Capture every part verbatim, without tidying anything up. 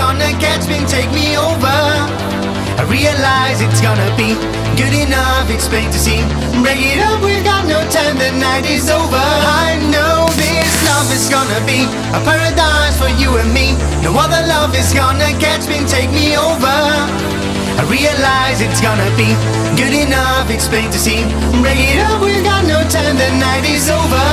gonna catch me and take me over. I realize it's gonna be good enough, it's plain to see. Break it up, we've got no time, the night is over. I know this love is gonna be a paradise for you and me. No other love is gonna catch me and take me over. I realize it's gonna be good enough, it's plain to see. Break it up, we've got no time, the night is over.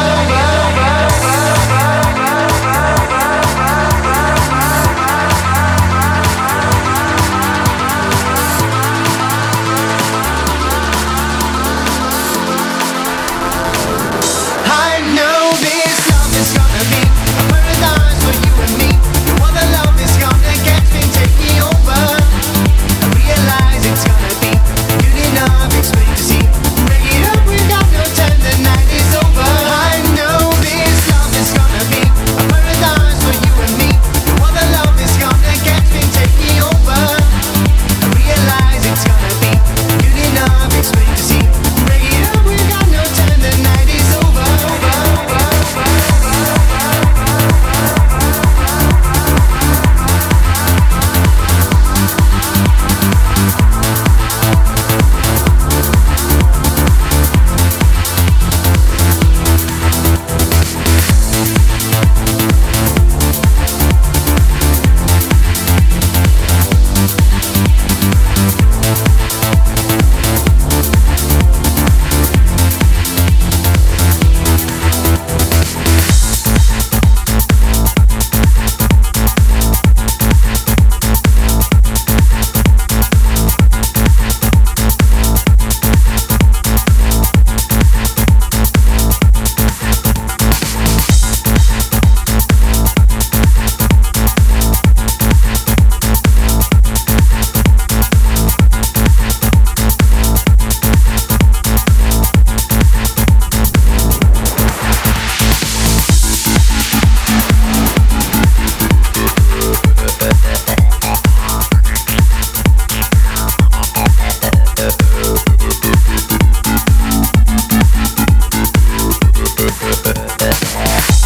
I know this love is gonna be a paradise for you and me. No other love is gonna catch me and take me over. I realize it's gonna be good enough, it's plain to see. Break it up, we've got no time, the night is over. I know this love is gonna be a paradise for you and me. No other love is gonna catch me and take me over. I realize it's gonna be good enough, it's plain to see. Break it up, we've got no time, the night is over. Yeah.